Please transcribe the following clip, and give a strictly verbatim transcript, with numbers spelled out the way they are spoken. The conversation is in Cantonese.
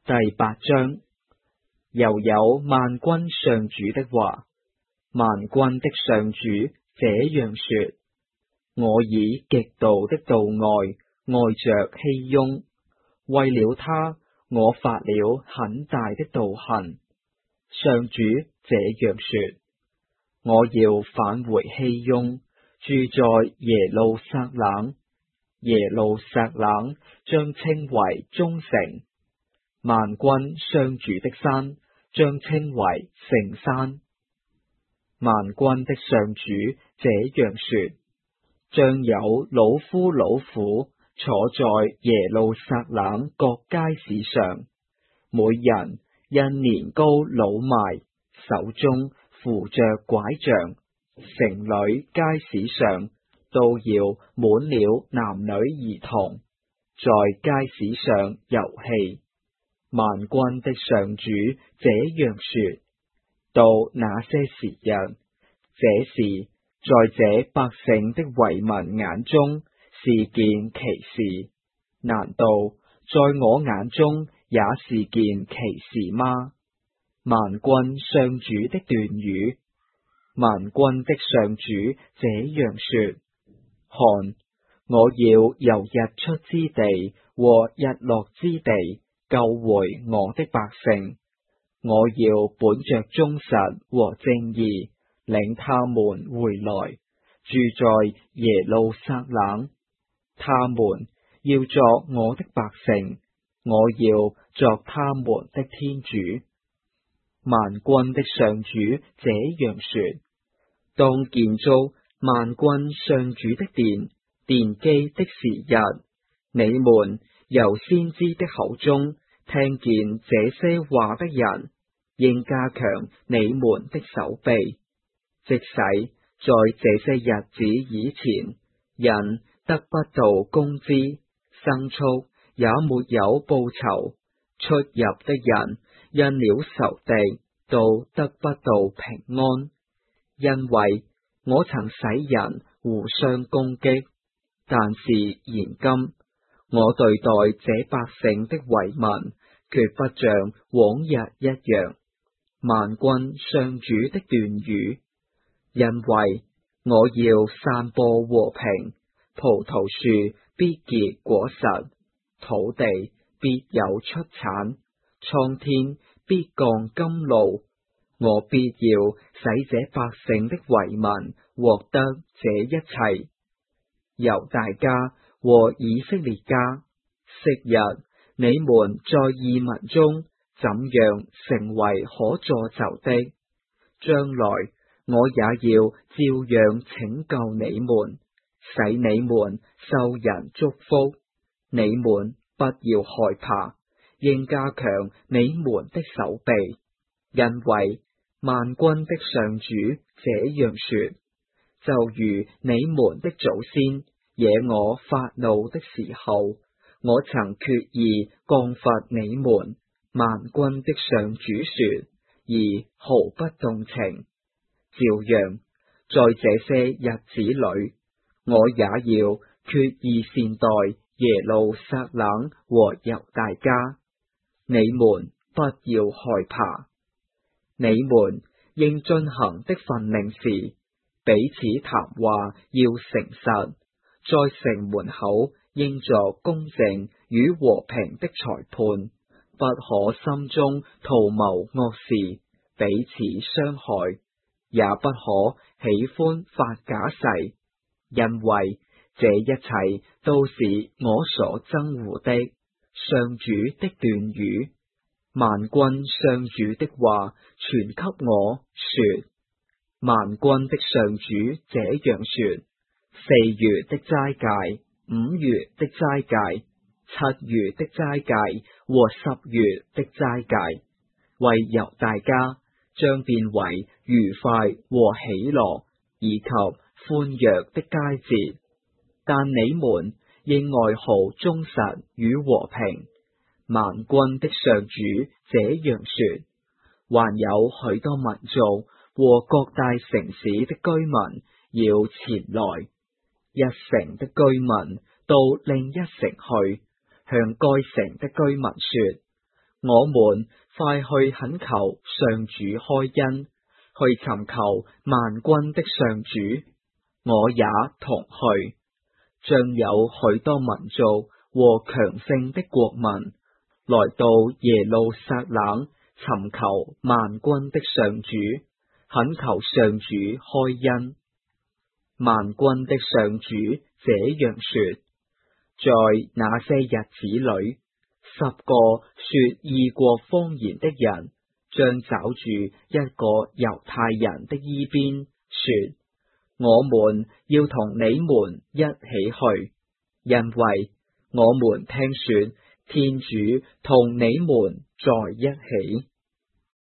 第八章，又有萬軍上主的話，萬軍的上主這樣說：我以極度的妒愛愛着熙雍，為了他，我發了很大的妒恨。上主這樣說：我要返回熙雍，住在耶路撒冷。耶路撒冷將稱為忠城，萬軍上主的山將稱為聖山。萬軍的上主這樣說：將有老夫老婦坐在耶路撒冷各街市上，每人因年糕老邁，手中扶着拐杖，城裏街市上都要滿了男女兒童，在街市上遊戲。萬軍的上主這樣說：到那些時日，這事在這百姓的遺民眼中是件奇事，難道在我眼中也是件奇事嗎？萬軍上主的斷語。萬軍的上主這樣說：看，我要由日出之地和日落之地救回我的百姓，我要本着忠實和正義領他們回來，住在耶路撒冷。他們要作我的百姓，我要作他們的天主。萬軍的上主這樣說：當建築萬軍上主的殿，奠基的時日，你們由先知的口中聽見這些話的人，應加強你們的手臂，即使在這些日子以前，人得不到工資，牲畜也沒有報酬，出入的人因了仇敵都得不到平安。因為我曾使人互相攻擊，但是現今我對待這百姓的遺民，決不像往日一樣。萬軍上主的斷語。因為我要散播和平，葡萄樹必結果實，土地必有出產，蒼天必降甘露。我必要使這百姓的遺民獲得這一切。猶大家和以色列家，昔日你們在異民中怎樣成為可詛咒的，將來我也要照樣拯救你們，使你們受人祝福。你們不要害怕，應加強你們的手臂，因為萬軍的上主這樣說：就如你們的祖先惹我發怒的時候，我曾決意降罰你們。萬軍的上主說，而毫不動情。照樣，在這些日子裏，我也要決意善待耶路撒冷和猶大家。你們不要害怕。你們應遵行的訓令是，彼此談話要誠實，在城門口應作公正與和平的裁判，不可心中圖謀惡事，彼此傷害，也不可喜歡發假誓，因為這一切都是我所憎惡的。上主的斷語。萬軍上主的話傳給我說：萬軍的上主這樣說，四月的齋戒、五月的齋戒、七月的齋戒和十月的齋戒，為猶大家將變為愉快和喜樂以及歡躍的佳節，但你們應愛好忠實與和平。萬軍的上主這樣說：還有許多民族和各大城市的居民要前來，一城的居民到另一城去，向該城的居民說： 我們快去懇求上主開恩，去尋求萬軍的上主。我也同去，將有許多民族和強盛的國民來到耶路撒冷，尋求萬軍的上主，懇求上主開恩。萬軍的上主這樣說：在那些日子裏，十個說異國方言的人將抓住一個猶太人的衣邊，說：我們要同你們一起去，因為我們聽說天主同你們在一起。